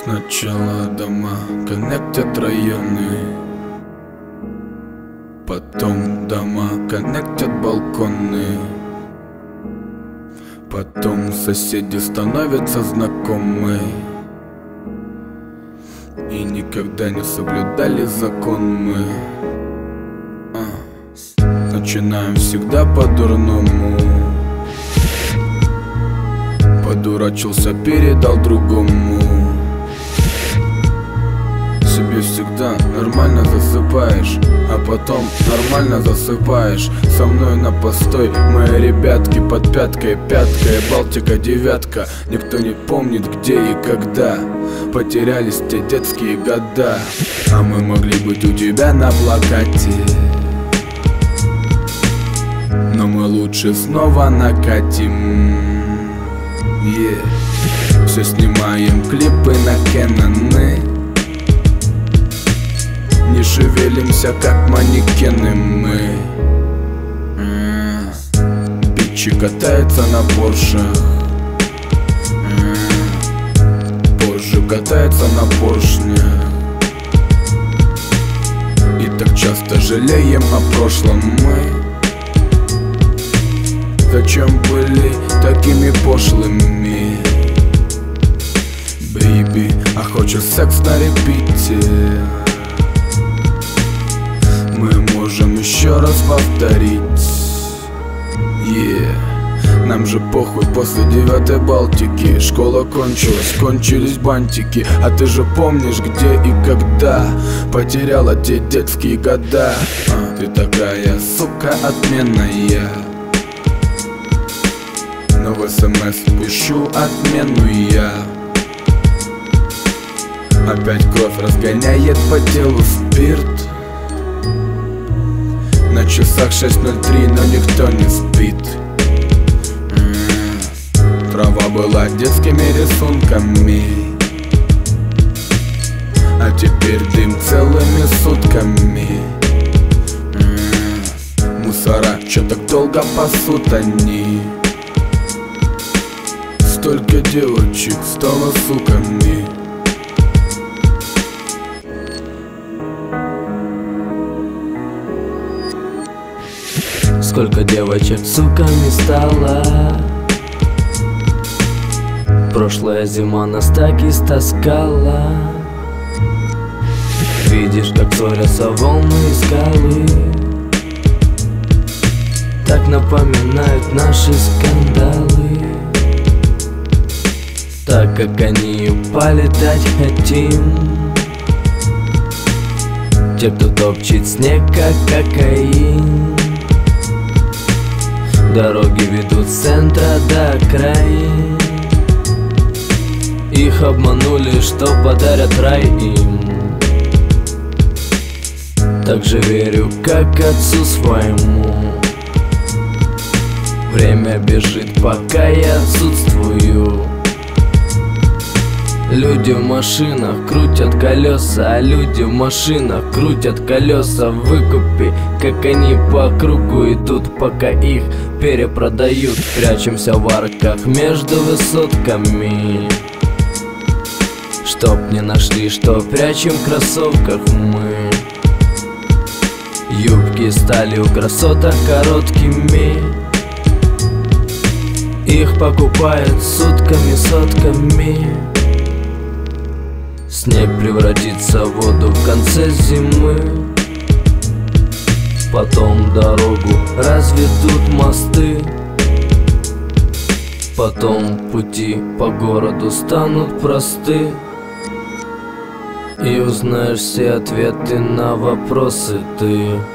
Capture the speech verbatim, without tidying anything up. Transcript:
Сначала дома коннектят районы, потом дома коннектят балконы, потом соседи становятся знакомы и никогда не соблюдали закон мы. а. Начинаем всегда по-дурному. Подурачился, передал другому. Себе всегда нормально засыпаешь, а потом нормально засыпаешь. Со мной на постой мои ребятки под пяткой, пяткой, Балтика, девятка. Никто не помнит где и когда потерялись те детские года. А мы могли быть у тебя на плакате, но мы лучше снова накатим. yeah. Все снимаем клипы на Кэноны, не шевелимся, как манекены мы. mm. Бичи катаются на поршах, mm. позже катаются на поршнях. И так часто жалеем о прошлом мы. Зачем были такими пошлыми? Бэйби, а хочешь секс на репите? Мы можем еще раз повторить. yeah. Нам же похуй после девятой Балтики. Школа кончилась, кончились бантики. А ты же помнишь где и когда потеряла те детские года. а, Ты такая, сука, отменная, но в смс пишу отмену я. Опять кровь разгоняет по телу спирт. На часах шесть ноль три, но никто не спит. м-м. Трава была детскими рисунками, а теперь дым целыми сутками. м-м. Мусора, чё так долго пасут они? Столько девочек стало суками. Сколько девочек суками стало. Прошлая зима нас так истаскала. Видишь, как ссорятся волны и скалы, так напоминают наши скандалы. Так как они полетать хотим, те, кто топчет снег, как кокаин. Дороги ведут с центра до окраин. Их обманули, что подарят рай им. Так же верю, как отцу своему. Время бежит, пока я отсутствую. Люди в машинах крутят колеса, а люди в машинах крутят колеса в выкупе. Как они по кругу идут, пока их перепродают. Прячемся в арках между высотками, чтоб не нашли, что прячем в кроссовках мы. Юбки стали у красоток короткими, их покупают сутками, сотками. Снег превратится в воду в конце зимы. Потом дорогу разведут мосты. Потом пути по городу станут просты. И узнаешь все ответы на вопросы ты.